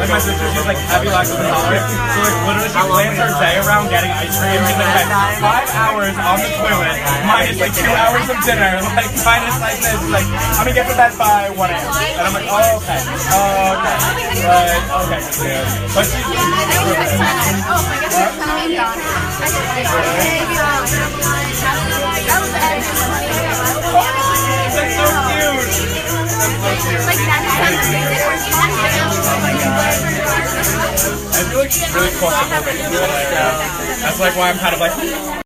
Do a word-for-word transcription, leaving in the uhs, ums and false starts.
like my sister, she's like heavy lactose intolerant. So like literally she plans her day around getting ice cream. She's like, okay, five hours on the toilet, minus like two hours of dinner, like minus like this, like I'm gonna get to bed by one a m And I'm like, oh okay, oh okay, but okay, yeah. But she's oh my gosh, that's so cute. That's so cute. I feel like she's really claustrophobic. That's like why I'm kind of like.